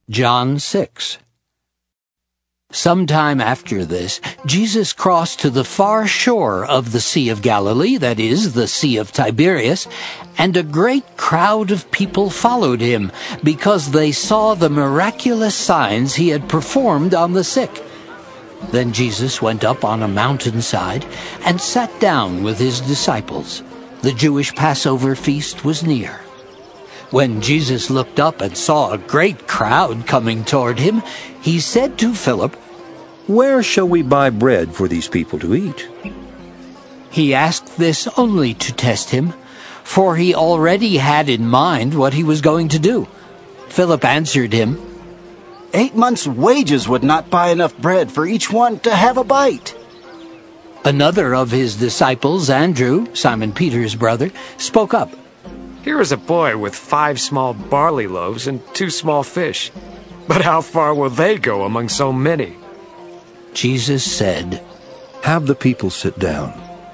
John 6. Sometime after this, Jesus crossed to the far shore of the Sea of Galilee, that is, the Sea of Tiberias, and a great crowd of people followed him, because they saw the miraculous signs he had performed on the sick. Then Jesus went up on a mountainside and sat down with his disciples. The Jewish Passover feast was near. When Jesus looked up and saw a great crowd coming toward him, he said to Philip, "Where shall we buy bread for these people to eat?" He asked this only to test him, for he already had in mind what he was going to do. Philip answered him, 8 months' wages would not buy enough bread for each one to have a bite." Another of his disciples, Andrew, Simon Peter's brother, spoke up. "Here is a boy with 5 small barley loaves and 2 small fish. But how far will they go among so many?" Jesus said, "Have the people sit down."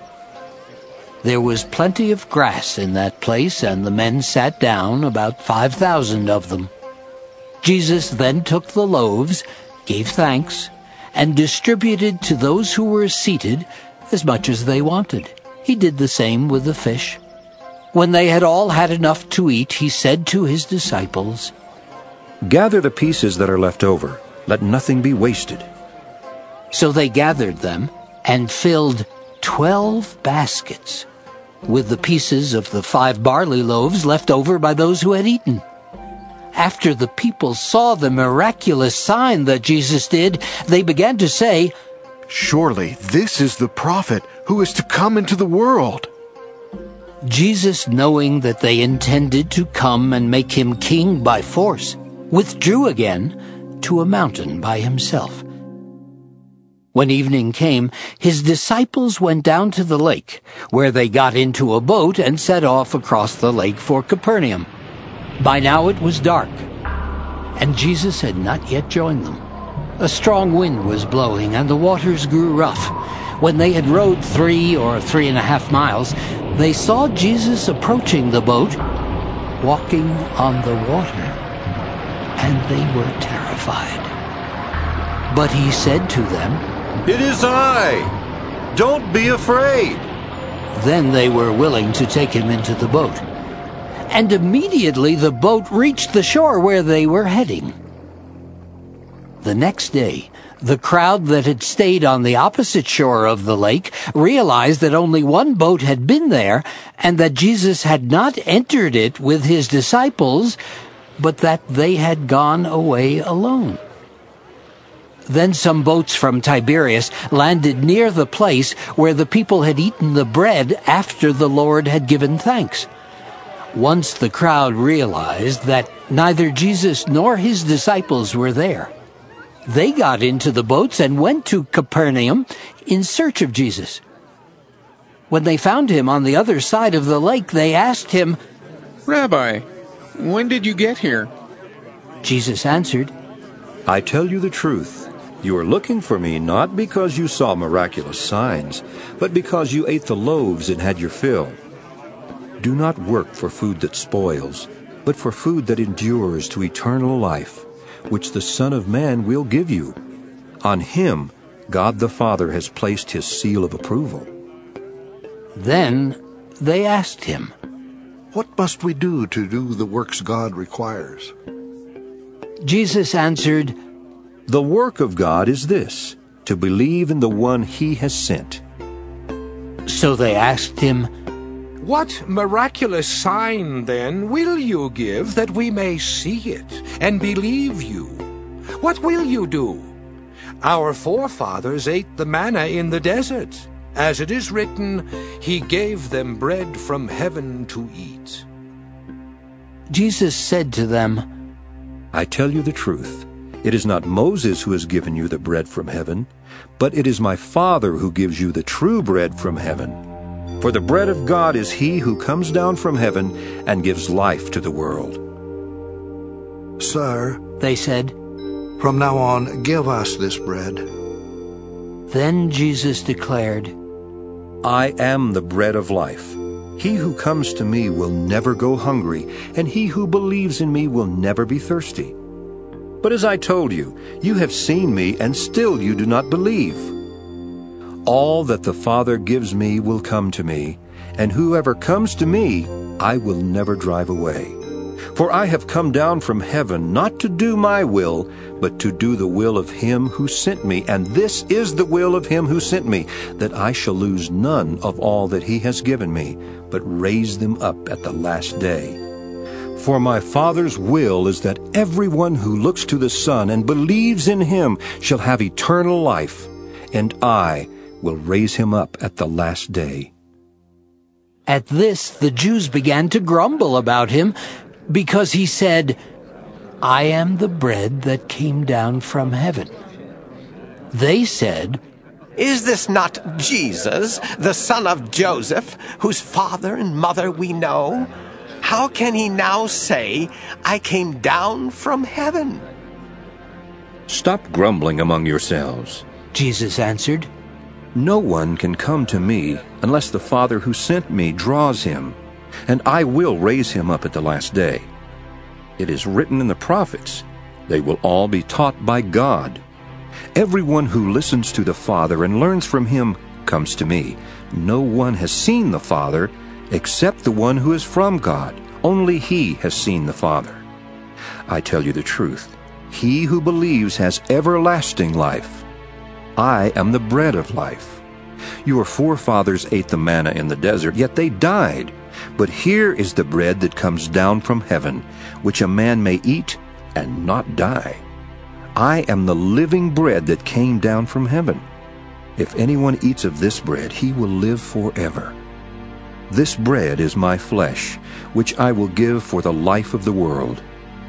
There was plenty of grass in that place, and the men sat down, about 5,000 of them. Jesus then took the loaves, gave thanks, and distributed to those who were seated as much as they wanted. He did the same with the fish. When they had all had enough to eat, he said to his disciples, "Gather the pieces that are left over. Let nothing be wasted." So they gathered them and filled 12 baskets with the pieces of the 5 barley loaves left over by those who had eaten. After the people saw the miraculous sign that Jesus did, they began to say, "Surely this is the prophet who is to come into the world." Jesus, knowing that they intended to come and make him king by force, withdrew again to a mountain by himself. When evening came, his disciples went down to the lake, where they got into a boat and set off across the lake for Capernaum. By now it was dark, and Jesus had not yet joined them. A strong wind was blowing, and the waters grew rough. When they had rowed 3 or 3.5 miles, they saw Jesus approaching the boat, walking on the water, and they were terrified. But he said to them, "It is I! Don't be afraid!" Then they were willing to take him into the boat. And immediately the boat reached the shore where they were heading. The next day, the crowd that had stayed on the opposite shore of the lake realized that only one boat had been there, and that Jesus had not entered it with his disciples, but that they had gone away alone. Then some boats from Tiberias landed near the place where the people had eaten the bread after the Lord had given thanks. Once the crowd realized that neither Jesus nor his disciples were there, they got into the boats and went to Capernaum in search of Jesus. When they found him on the other side of the lake, they asked him, "Rabbi, when did you get here?" Jesus answered, "I tell you the truth. You are looking for me not because you saw miraculous signs, but because you ate the loaves and had your fill. Do not work for food that spoils, but for food that endures to eternal life, which the Son of Man will give you. On him God the Father has placed his seal of approval." Then they asked him, "What must we do to do the works God requires?" Jesus answered, "The work of God is this, to believe in the one he has sent." So they asked him, "What miraculous sign, then, will you give that we may see it and believe you? What will you do? Our forefathers ate the manna in the desert. As it is written, He gave them bread from heaven to eat." Jesus said to them, "I tell you the truth. It is not Moses who has given you the bread from heaven, but it is my Father who gives you the true bread from heaven. For the bread of God is he who comes down from heaven and gives life to the world." "Sir," they said, "from now on give us this bread." Then Jesus declared, "I am the bread of life. He who comes to me will never go hungry, and he who believes in me will never be thirsty. But as I told you, you have seen me, and still you do not believe. All that the Father gives me will come to me, and whoever comes to me I will never drive away. For I have come down from heaven not to do my will, but to do the will of him who sent me. And this is the will of him who sent me, that I shall lose none of all that he has given me, but raise them up at the last day. For my Father's will is that everyone who looks to the Son and believes in him shall have eternal life, and I will raise him up at the last day. At this, the Jews began to grumble about him, because he said, I am the bread that came down from heaven. They said, Is this not Jesus, the son of Joseph, whose father and mother we know? How can he now say, I came down from heaven? Stop grumbling among yourselves. Jesus answered, No one can come to me unless the Father who sent me draws him, and I will raise him up at the last day. It is written in the prophets, they will all be taught by God. Everyone who listens to the Father and learns from him comes to me. No one has seen the Father except the one who is from God. Only he has seen the Father. I tell you the truth, he who believes has everlasting life. I am the bread of life. Your forefathers ate the manna in the desert, yet they died. But here is the bread that comes down from heaven, which a man may eat and not die. I am the living bread that came down from heaven. If anyone eats of this bread, he will live forever. This bread is my flesh, which I will give for the life of the world.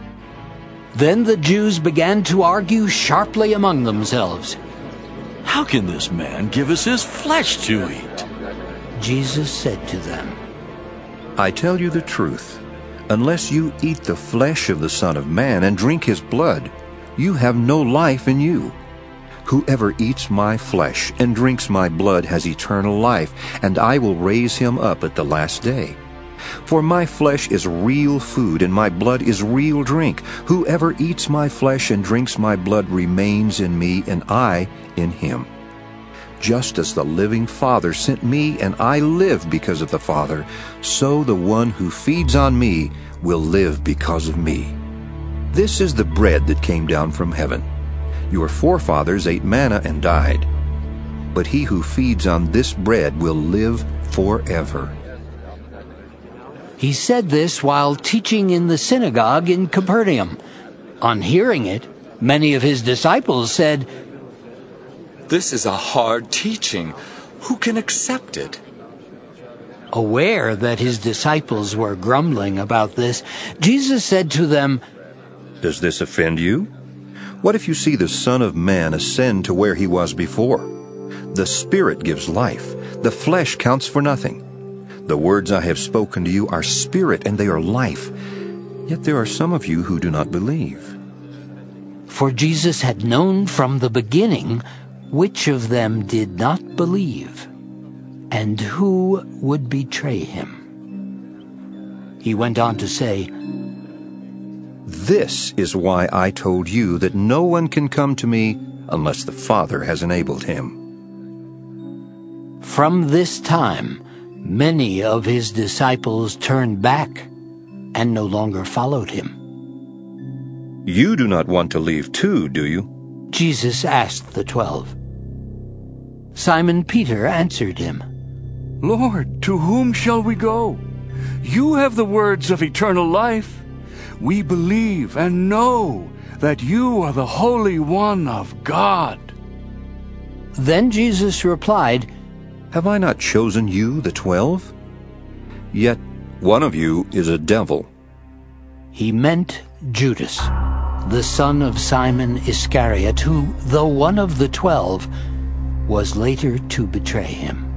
Then the Jews began to argue sharply among themselves. How can this man give us his flesh to eat? Jesus said to them, I tell you the truth, unless you eat the flesh of the Son of Man and drink his blood, you have no life in you. Whoever eats my flesh and drinks my blood has eternal life, and I will raise him up at the last day. For my flesh is real food, and my blood is real drink. Whoever eats my flesh and drinks my blood remains in me, and I in him. Just as the living Father sent me, and I live because of the Father, so the one who feeds on me will live because of me. This is the bread that came down from heaven. Your forefathers ate manna and died. But he who feeds on this bread will live forever. He said this while teaching in the synagogue in Capernaum. On hearing it, many of his disciples said, This is a hard teaching. Who can accept it? Aware that his disciples were grumbling about this, Jesus said to them, Does this offend you? What if you see the Son of Man ascend to where he was before? The Spirit gives life. The flesh counts for nothing. The words I have spoken to you are spirit, and they are life. Yet there are some of you who do not believe. For Jesus had known from the beginning which of them did not believe, and who would betray him. He went on to say, This is why I told you that no one can come to me unless the Father has enabled him. From this time, many of his disciples turned back and no longer followed him. You do not want to leave too, do you? Jesus asked the 12. Simon Peter answered him, Lord, to whom shall we go? You have the words of eternal life. We believe and know that you are the Holy One of God. Then Jesus replied, Have I not chosen you, the 12? Yet one of you is a devil. He meant Judas, the son of Simon Iscariot, who, though one of the 12, was later to betray him.